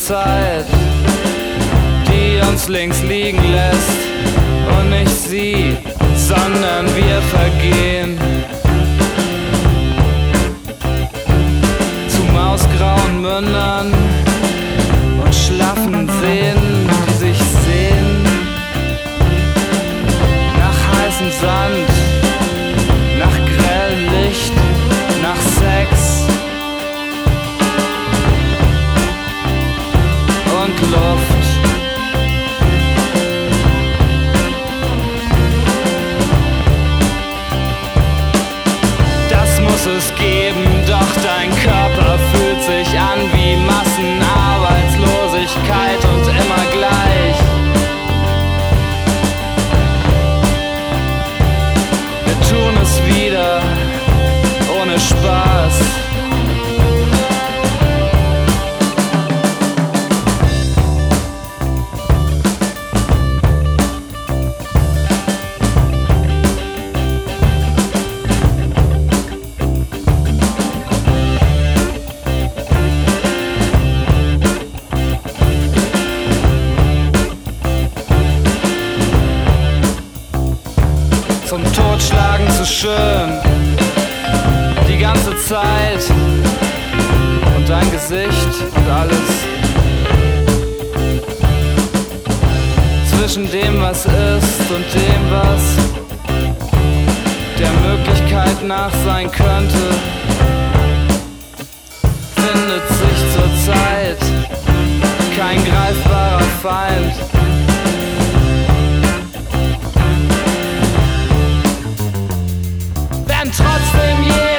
Zeit, die uns links liegen lässt. Und nicht sie, sondern wir vergehen zu mausgrauen Mündern und schlaffen Sehnen, die sich sehen nach heißem Sand, nach grellem Licht, nach Sex und Luft. Das muss es geben, doch dein Körper fühlt sich an wie Massenarbeitslosigkeit und immer gleich. Wir tun es wieder, ohne Spaß. Zum Totschlagen zu schön, die ganze Zeit. Und dein Gesicht und alles zwischen dem, was ist und dem, was der Möglichkeit nach sein könnte, findet sich zurzeit kein greifbarer Feind. Trotzdem